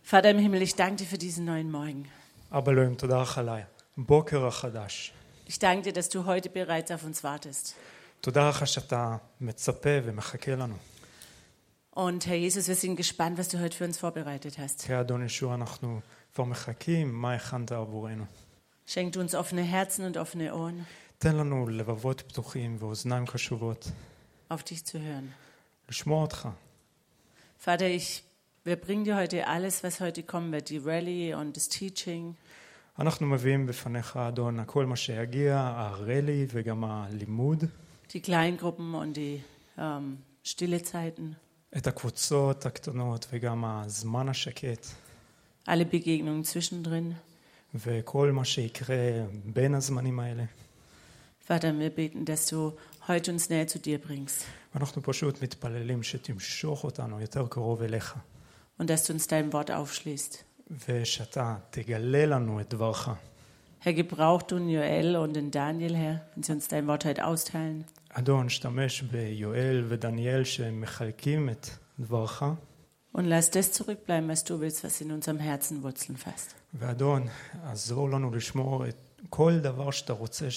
Vater im Himmel, ich danke dir für diesen neuen Morgen. אבא אלוהים, תודה לך על הבוקר החדש. Ich danke dir, dass du heute bereits auf uns wartest. תודה לך שאתה מצפה ומחכה לנו. Und Herr Jesus, wir sind gespannt, was du heute für uns vorbereitet hast. כאדון ישוע, אנחנו כבר מחכים, מה הכנת עבורנו. Schenk du uns offene Herzen und offene Ohren, תן לנו לבבות פתוחים ואוזניים קשובות, auf dich zu hören. לשמוע אותך. Vater, wir bringen dir heute alles, was heute kommen wird, die Rallye und das Teaching. אנחנו מביאים בפניך, אדון, כל מה שיגיע, הרלי וגם הלימוד. Die Kleingruppen und die stille Zeiten. את הקבוצות הקטנות וגם הזמן השקט. Alle Begegnungen zwischendrin. וכל מה שיקרה בין הזמנים האלה. Vater, wir beten, dass du heute uns näher zu dir bringst. ואנחנו פשוט מתפללים שתמשוך אותנו יותר קרוב אליך. Und dass du uns dein Wort aufschließt. ושאתה תגלה לנו את דברך. Herr, gebrauch du in Joel und in Daniel, Herr, wenn sie uns dein Wort heute austeilen. אדון, שתמש ביואל ודניאל שמחלקים את דברך. Und lass das zurückbleiben, was du willst, was in unserem Herzen Wurzeln fasst. ואדון, עזור לנו לשמור את כל דבר שאתה רוצה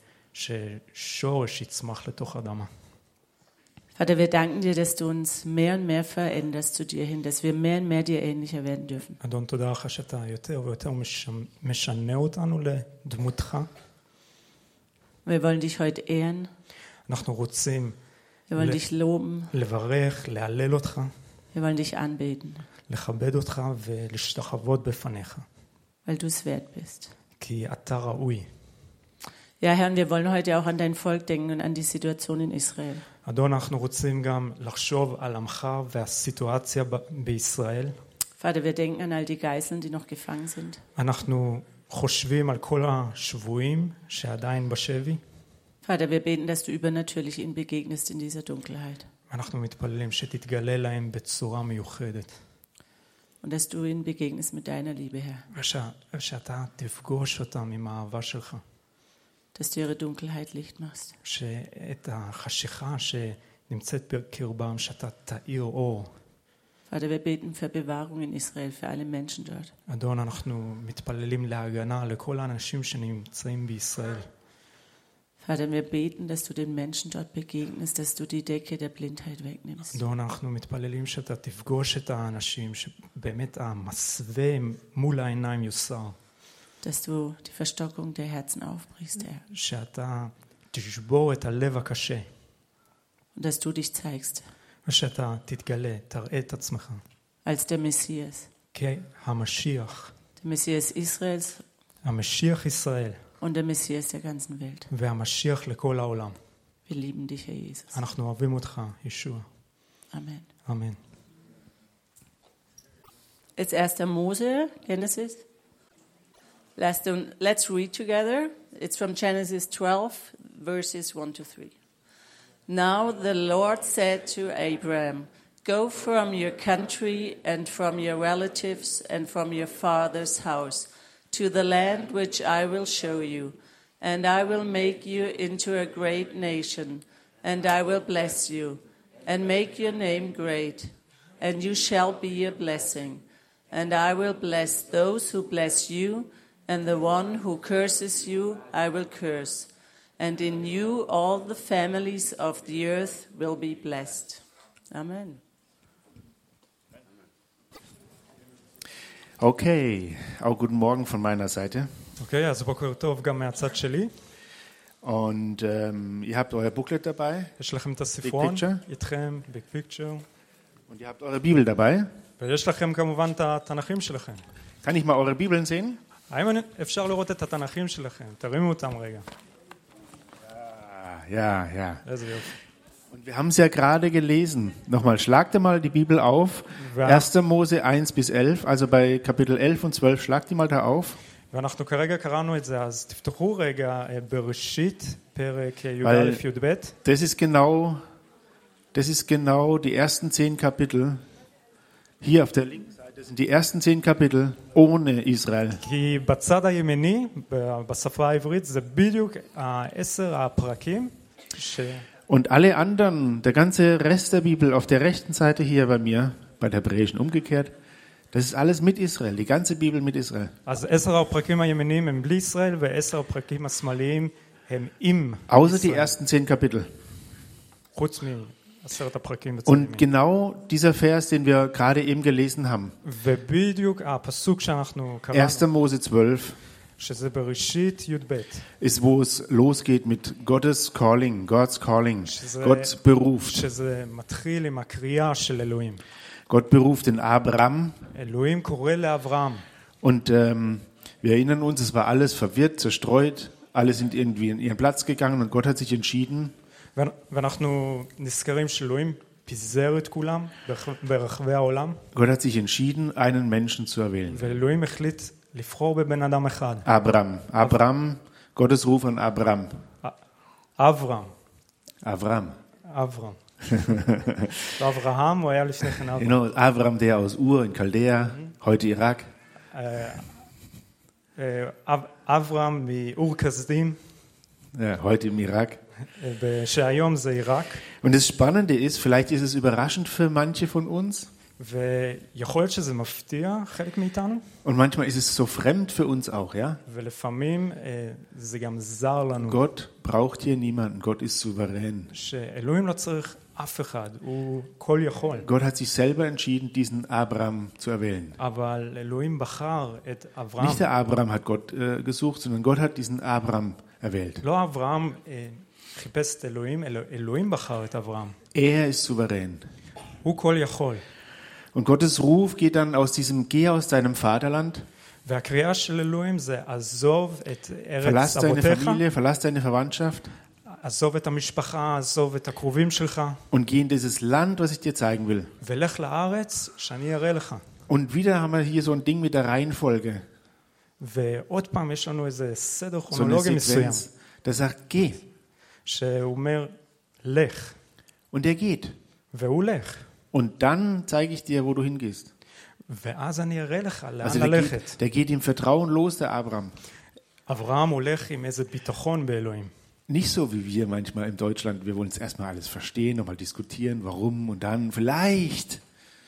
ששורש יצמח לתוך אדמה. Vater, wir danken dir, dass du uns mehr und mehr veränderst zu dir hin, dass wir mehr und mehr dir ähnlicher werden dürfen. אדון, תודה לך שאתה יותר ויותר משנה אותנו לדמותך. Wir wollen dich heute ehren. אנחנו רוצים Wir wollen dich loben. לברך, להלל אותך, Wir wollen dich anbeten, לכבד אותך ולהשתחוות בפניך. weil du es wert bist. כי אתה ראוי. Ja, Herr, und wir wollen heute auch an dein Volk denken und an die Situation in Israel. אדון, אנחנו רוצים גם לחשוב על עמך והסיטואציה בישראל. Vater, wir denken an all die Geiseln, die noch gefangen sind. אנחנו חושבים על כל השבויים שעדיין בשבי. Vater, wir beten, dass du übernatürlich ihnen begegnest in dieser Dunkelheit. אנחנו מתפללים שתתגלה להם בצורה מיוחדת. Und dass du ihnen begegnest mit deiner Liebe, Herr. ושאתה תפגוש אותם עם האהבה שלך. Dass du ihre Dunkelheit Licht machst. שאת החשיכה שנמצאת בקרבם, שאתה תאיר אור. Vater, wir beten für Bewahrung in Israel, für alle Menschen dort. אדון, אנחנו מתפללים להגנה לכל האנשים שנמצאים בישראל. Vater, wir beten, dass du den Menschen dort begegnest, dass du die Decke der Blindheit wegnimmst. אדון, אנחנו מתפללים שאתה תפגוש את האנשים, שבאמת המסווה מול העיניים יוסר. Dass du die Verstockung der Herzen aufbrichst, Herr. שאתה תשבור את הלב הקשה. Und dass du dich zeigst. ושאתה תתגלה, תראה את עצמך. Als der Messias. כהמשיח. Der Messias Israels. המשיח ישראל. Und der Messias der ganzen Welt. והמשיח לכל העולם. Wir lieben dich, Herr Jesus. אנחנו אוהבים אותך, ישוע. Amen. אמן. It's 1. Mose, Genesis. Let's read together. It's from Genesis 12, verses 1 to 3. Now the Lord said to Abraham, "Go from your country and from your relatives and from your father's house to the land which I will show you, and I will make you into a great nation, and I will bless you, and make your name great, and you shall be a blessing. And I will bless those who bless you, and the one who curses you I will curse. And in you all the families of the earth will be blessed." Amen. Okay, auch guten Morgen von meiner Seite. אוקיי, אז בוקר טוב גם מהצד שלי. Und ihr habt euer Booklet dabei. יש לכם את הספרון Picture. איתכם, ביג פיקצ'ר. Und ihr habt eure Bibel dabei. ויש לכם כמובן את התנ"כים שלכם. Kann ich mal eure Bibeln sehen? האם אפשר לראות את התנ"כים שלכם? תרימו אותם רגע. Ja. איזה יופי. Und wir haben es ja gerade gelesen. Nochmal, schlagt ihr mal die Bibel auf. 1. Mose 1 bis 11, also bei Kapitel 11 und 12, schlagt die mal da auf. ואנחנו כרגע קראנו את זה, אז תפתחו רגע בראשית, פרק י"א י"ב. Das ist genau die ersten 10 Kapitel. Hier auf der linken Seite sind die ersten 10 Kapitel ohne Israel. כי בצד הימני, בשפה העברית, זה בדיוק 10 הפרקים Und alle anderen, der ganze Rest der Bibel auf der rechten Seite hier bei mir, bei der Hebräischen umgekehrt, Das ist alles mit Israel, die ganze Bibel mit Israel. אז 10 הפרקים הימניים הם בלי ישראל, ו10 הפרקים השמאליים הם עם Außer die ישראל. ersten 10 Kapitel. חוץ מ10 הפרקים הצלמים. Und genau dieser Vers, den wir gerade eben gelesen haben, ובדיוק הפסוק שאנחנו 1. קראנו, Mose 12, שזה בראשית י"ב, ist, wo es losgeht mit Gottes Calling, God's Calling. שזה- Gott beruft. שזה מתחיל עם הקריאה של אלוהים. Gott beruft den Abraham. אלוהים קורא לאברהם. Und wir erinnern uns, es war alles verwirrt, zerstreut. Alle sind irgendwie in ihren Platz gegangen und Gott hat sich entschieden, ואנחנו נזכרים שאלוהים פיזר את כולם ברחבי העולם, Gott hat sich entschieden, einen Menschen zu erwählen. ואלוהים החליט לבחור בבן אדם אחד, Abraham, Gottes Ruf an Abraham. אברהם. Abraham. ואברהם הוא היה לפני כן אברהם. Genau, Abraham, der aus Ur in Chaldea, heute Irak. אברהם מאור כסדים, Ja, heute im Irak. שהיום זה עיראק, Und das Spannende ist, vielleicht ist es überraschend für manche von uns ויכול להיות שזה מפתיע חלק מאיתנו, und manchmal ist es so fremd für uns auch, ja? ולפעמים זה גם זר לנו, Gott braucht hier niemanden, Gott ist souverän. שאלוהים לא צריך אף אחד, הוא כל יכול. Gott hat sich selber entschieden, diesen Abraham zu erwählen. אבל אלוהים בחר את אברהם. Nicht der Abraham hat Gott gesucht, sondern Gott hat diesen Abraham erwählt. לא אברהם חיפש את אלוהים, אלוהים בחר את אברהם. Er ist souverän. הוא כל יכול. Und Gottes Ruf geht dann aus diesem Geh aus deinem Vaterland, והקריאה של אלוהים זה עזוב את ארץ verlass deine אבותיך, Familie, verlass deine Verwandtschaft עזוב את המשפחה, עזוב את הקרובים שלך, und geh in dieses Land, was ich dir zeigen will. ולך לארץ שאני אראה לך. Und wieder haben wir hier so ein Ding mit der Reihenfolge, ועוד פעם יש לנו איזה סדר so eine כרונולוגי מסוים, Sequenz. Der sagt, geh. שהוא אומר, לך, Und er geht. והוא הולך. Und dann zeige ich dir, wo du hingehst. ואז אני אראה לך לאן Also ללכת. der geht im Vertrauen los, der Abraham. אברהם הולך עם איזה ביטחון באלוהים. Nicht so wie wir manchmal in Deutschland, wir wollen es erstmal alles verstehen, nochmal diskutieren, warum und dann vielleicht.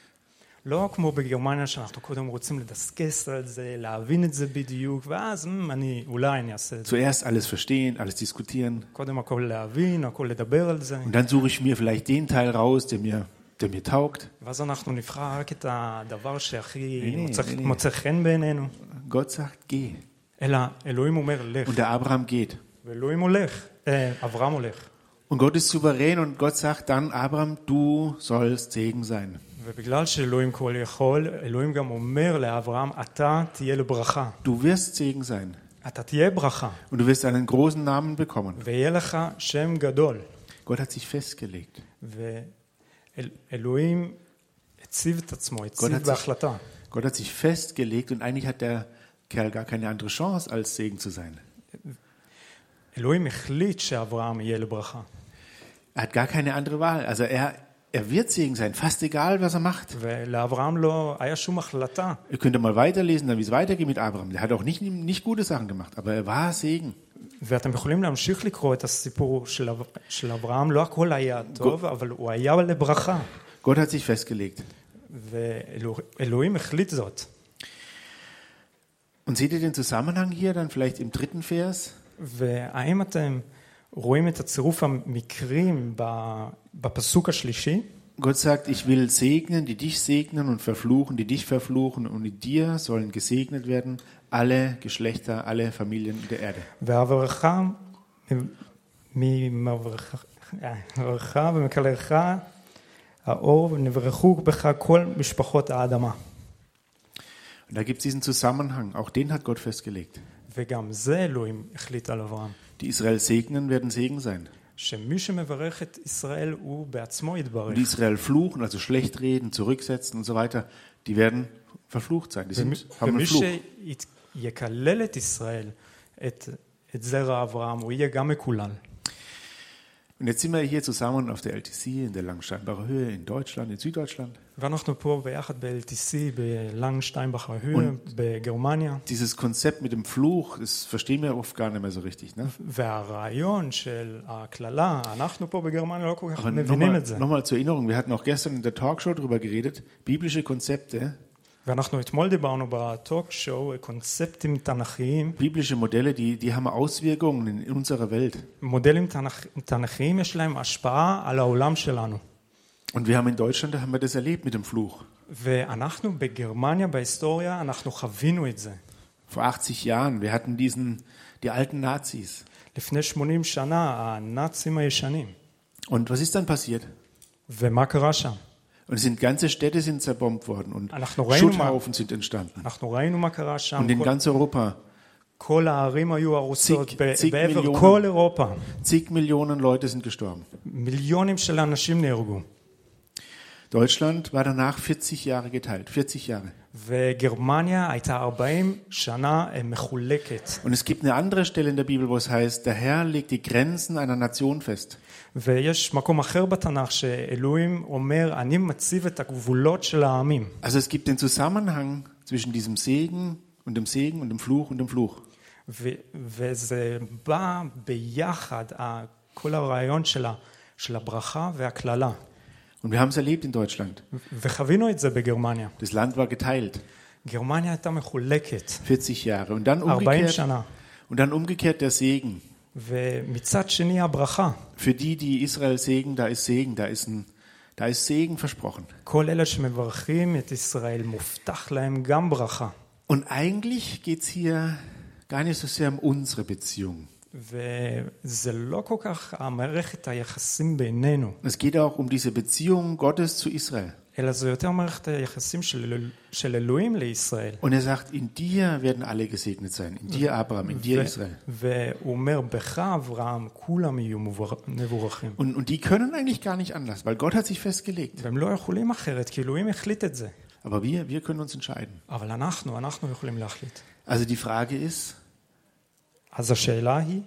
לא כמו בגרמניה שאנחנו קודם רוצים לדסקס על זה, להבין את זה בדיוק, ואז אולי אני אעשה את זה. Zuerst alles verstehen, alles diskutieren. קודם הכל להבין, הכל לדבר על זה. Und dann suche ich mir vielleicht den Teil raus, der mir taugt. ואז אנחנו נבחר רק את הדבר שהכי הנה. מוצא חן בעינינו. Gott sagt, geh. אלא אלוהים אומר לך, Und der Abraham geht. ואלוהים הולך, אברהם הולך. Und Gott ist souverän und Gott sagt dann, Abraham, du sollst Segen sein. ובגלל שאלוהים כל יכול, אלוהים גם אומר לאברהם, אתה תהיה לברכה. Du wirst Segen sein. אתה תהיה ברכה. Und du wirst einen großen Namen bekommen. ויהיה לך שם גדול. Gott hat sich festgelegt. ואלוהים הציב את עצמו, הציב בהחלטה. Gott hat sich festgelegt und eigentlich hat der Kerl gar keine andere Chance, als Segen zu sein. אלוהים החליט שאברהם יהיה לברכה. Er hat gar keine andere Wahl. Also er wird Segen sein, fast egal, was er macht. ולאברהם לא היה שום החלטה. Ihr könnt mal weiterlesen, dann wie es weitergeht mit Abraham. Der hat auch nicht gute Sachen gemacht, aber er war Segen. ואתם יכולים להמשיך לקרוא את הסיפור של אברהם, לא הכל היה טוב, אבל הוא היה לברכה. Gott hat sich festgelegt. ואלוהים החליט זאת. Und seht ihr den Zusammenhang hier dann vielleicht im 3. Vers? והאם אתם רואים את הצירוף המקרים בפסוק השלישי? Gott sagt, ich will segnen, die dich segnen und verfluchen, die dich verfluchen und in dir sollen gesegnet werden alle Geschlechter, alle Familien der Erde. והברכה ומקללך האור ונברכו בך כל משפחות האדמה. Und da gibt es diesen Zusammenhang, auch den hat Gott festgelegt. וגם זה אלוהים החליט על אברהם. Die Israel segnen, werden Segen sein. שמי שמברך את ישראל הוא בעצמו יתברך. Und die Israel fluchen, also schlecht reden, zurücksetzen und so weiter, die werden verflucht sein. Die haben einen Fluch. ומי שיקלל את ישראל, את זרע אברהם, הוא יהיה גם מקולל. Und jetzt sind wir hier zusammen auf der LTC in der Langsteinbacher Höhe in Deutschland, in Süddeutschland. ואנחנו פה ביחד ב-LTC בלנגשטיינבכר höhe בגרמניה. Dieses Konzept mit dem Fluch, das verstehen wir oft gar nicht mehr so richtig. Ne? והרעיון של הקללה, אנחנו פה בגרמניה לא כל כך מבינים את זה. Nochmal zur Erinnerung, wir hatten auch gestern in der Talkshow darüber geredet, biblische Konzepte ואנחנו אתמול דיברנו בטוק שואו קונספטים תנ"כיים. Biblische Modelle, die haben Auswirkungen in unserer Welt. מודלים תנ"כיים יש להם השפעה על העולם שלנו. Und wir haben in Deutschland, da haben wir das erlebt mit dem Fluch. ואנחנו בגרמניה בהיסטוריה, אנחנו חווינו את זה. Vor 80 Jahren, wir hatten die alten Nazis. לפני 80 שנה, הנאצים הישנים. Und was ist dann passiert? ומה קרה שם? Und ganze Städte sind zerbombt worden und אנחנו ראינו Schutthaufen sind entstanden. אנחנו ראינו מה קרה שם. Und in ganz Europa. כל הערים היו הרוסות zig בעבר Millionen. כל אירופה. Zig Millionen Leute sind gestorben. מיליונים של אנשים נהרגו. Deutschland war danach 40 Jahre geteilt, 40 Jahre. וגרמניה הייתה 40 שנה מחולקת. Und es gibt eine andere Stelle in der Bibel, wo es heißt, der Herr legt die Grenzen einer Nation fest. ויש מקום אחר בתנ"ך שאלוהים אומר, אני מציב את הגבולות של העמים. Also es gibt den Zusammenhang zwischen diesem Segen und dem Segen und dem Fluch und dem Fluch. וזה בא ביחד, כל הרעיון של הברכה והקללה. Und wir haben es erlebt in Deutschland. וחווינו את זה בגרמניה. Das Land war geteilt. גרמניה הייתה מחולקת. 40 Jahre. Und dann 40 שנה. umgekehrt der Segen. ומצד שני הברכה. Für die Israel Segen, da ist Segen, da ist Segen versprochen. כל אלה שמברכים את ישראל, מובטח להם גם ברכה. Und eigentlich geht es hier gar nicht so sehr um unsere Beziehung. וזה לא כל כך המערכת היחסים בינינו. Es geht auch um diese Beziehung Gottes zu Israel. אלא זה יותר מערכת היחסים של אלוהים לישראל. Und sagt, in dir werden alle gesegnet sein. In dir Abraham, in dir Israel. והוא אומר, בך אברהם, כולם יהיו מבורכים. Und die können eigentlich gar nicht anders, weil Gott hat sich festgelegt. והם לא יכולים אחרת, כי אלוהים החליט את זה. Aber wir können uns entscheiden. אבל אנחנו יכולים להחליט. Also die Frage ist, אז השאלה היא,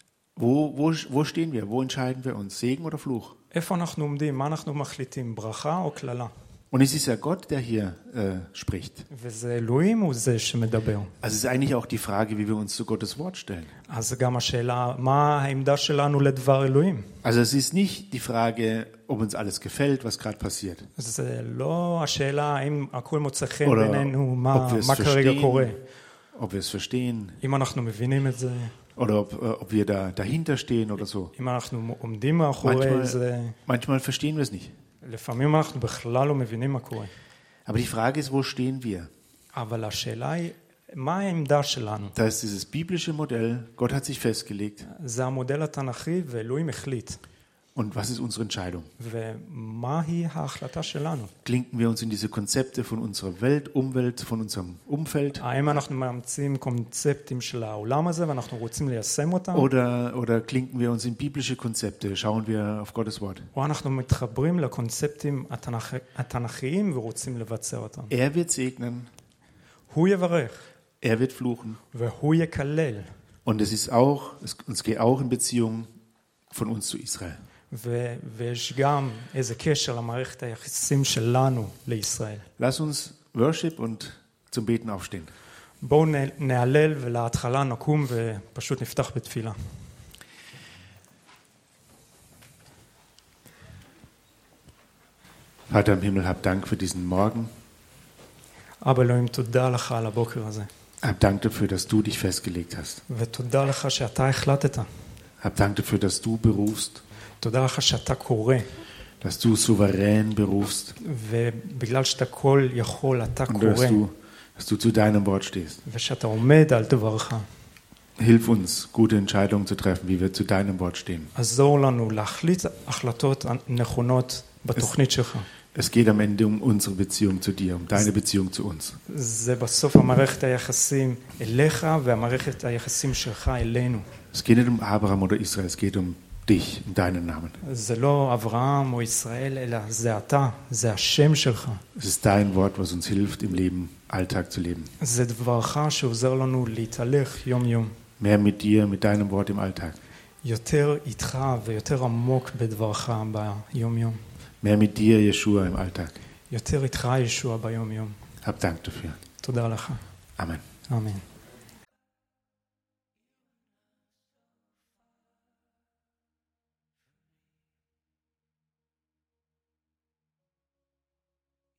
wo stehen wir? Wo entscheiden wir uns? Segen oder Fluch? איפה אנחנו עומדים? מה אנחנו מחליטים? ברכה או קללה? Und es ist ja Gott, der hier spricht. וזה אלוהים הוא זה שמדבר. Also es ist eigentlich auch die Frage, wie wir uns zu Gottes Wort stellen. אז גם השאלה, מה העמדה שלנו לדבר אלוהים? Also es ist nicht die Frage, ob uns alles gefällt, was gerade passiert. זה לא השאלה האם הכל מוצא חן Oder בינינו, מה ob wir es כרגע קורה. ob wir es verstehen. אם אנחנו מבינים את זה. Oder ob wir dahinter stehen oder so. אם אנחנו עומדים מאחורי זה. Manchmal verstehen wir es nicht. לפעמים אנחנו בכלל לא מבינים מה קורה. Aber die Frage ist, wo stehen wir? אבל השאלה היא, מה העמדה שלנו? Da ist dieses biblische Modell, Gott hat sich festgelegt. זה המודל התנ"כי ואלוהים החליט. Und was ist unsere Entscheidung? ומהי ההחלטה שלנו? Klinken wir uns in diese Konzepte von unserer Welt, Umwelt, von unserem Umfeld? האם אנחנו מאמצים קונספטים של העולם הזה ואנחנו רוצים ליישם אותם? Oder klinken wir uns in biblische Konzepte? Schauen wir auf Gottes Wort? או אנחנו מתחברים לקונספטים התנ"כיים ורוצים לבצע אותם? Wird segnen. הוא יברך. Wird fluchen. והוא יקלל. Und es geht auch in Beziehung von uns zu Israel. ויש גם איזה קשר למערכת היחסים שלנו לישראל. Lass uns worship und zum Beten aufstehen. בואו נהלל ולהתחלה נקום ופשוט נפתח בתפילה. Vater im Himmel, hab Dank für diesen Morgen. אבא אלוהים, תודה לך על הבוקר הזה. Hab Dank dafür, dass du dich festgelegt hast. ותודה לך שאתה החלטת. Hab Dank dafür, dass du berufst. תודה לך שאתה קורא. Dass du souverän berufst. ובגלל שאתה כל יכול, אתה קורא. Dass du zu deinem Wort stehst. ושאתה עומד על דברך. Hilf uns, gute Entscheidungen zu treffen, wie wir zu deinem Wort stehen. עזור לנו להחליט החלטות נכונות בתוכנית שלך. Es geht am Ende um unsere Beziehung zu dir, um deine Beziehung zu uns. זה בסוף המערכת היחסים אליך והמערכת היחסים שלך אלינו. Es geht nicht um Abraham oder Israel, es geht um dich, um deinen Namen. זה לא אברהם או ישראל, אלא זה אתה, זה השם שלך. Es ist dein Wort, was uns hilft, im Leben, Alltag zu leben. זה דברך שעוזר לנו להתהלך יום יום. Mehr mit dir, mit deinem Wort im Alltag. יותר איתך ויותר עמוק בדברך ביום יום. Mehr mit dir, Yeshua, im Alltag. יותר איתך ישוע ביום יום. Hab Dank dafür. תודה לך. Amen. אמן.